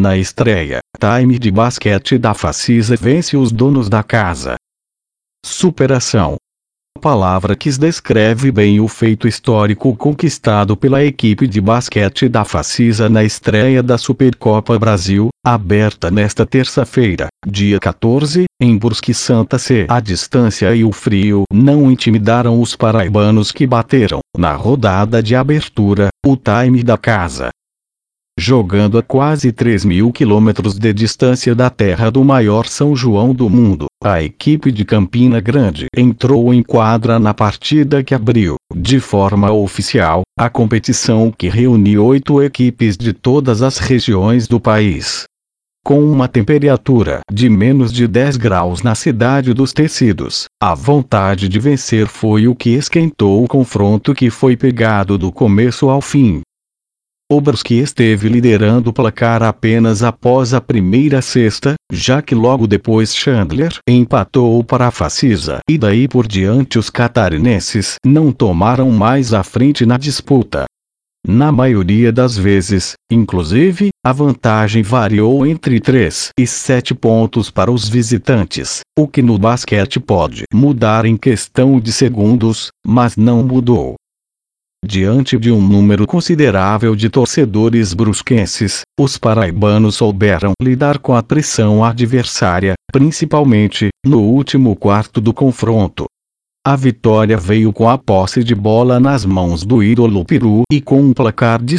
Na estreia, time de basquete da Facisa vence os donos da casa. Superação. Palavra que descreve bem o feito histórico conquistado pela equipe de basquete da Facisa na estreia da Supercopa Brasil, aberta nesta terça-feira, dia 14, em Brusque, Santa Sé. A distância e o frio não intimidaram os paraibanos que bateram, na rodada de abertura, o time da casa. Jogando a quase 3.000 quilômetros de distância da terra do maior São João do mundo, a equipe de Campina Grande entrou em quadra na partida que abriu, de forma oficial, a competição que reuniu 8 equipes de todas as regiões do país. Com uma temperatura de menos de 10 graus na cidade dos tecidos, a vontade de vencer foi o que esquentou o confronto que foi pegado do começo ao fim. O Brusque esteve liderando o placar apenas após a primeira cesta, já que logo depois Chandler empatou para a Facisa e daí por diante os catarinenses não tomaram mais a frente na disputa. Na maioria das vezes, inclusive, a vantagem variou entre 3 e 7 pontos para os visitantes, o que no basquete pode mudar em questão de segundos, mas não mudou. Diante de um número considerável de torcedores brusquenses, os paraibanos souberam lidar com a pressão adversária, principalmente no último quarto do confronto. A vitória veio com a posse de bola nas mãos do ídolo peru e com um placar de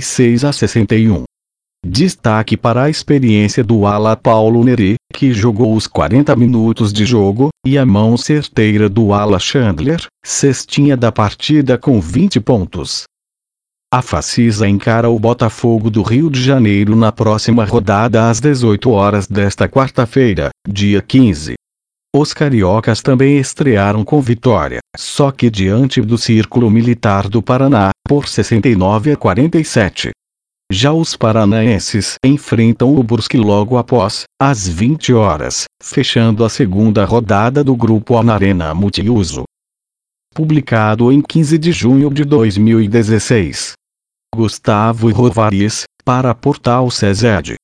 66-61. Destaque para a experiência do ala Paulo Neri, que jogou os 40 minutos de jogo, e a mão certeira do ala Chandler, cestinha da partida com 20 pontos. A Facisa encara o Botafogo do Rio de Janeiro na próxima rodada às 18 horas desta quarta-feira, dia 15. Os cariocas também estrearam com vitória, só que diante do Círculo Militar do Paraná, por 69-47. Já os paranaenses enfrentam o Brusque logo após, às 20 horas, fechando a segunda rodada do Grupo A na Arena Multiuso. Publicado em 15 de junho de 2016. Gustavo Rovariz, para Portal CESED.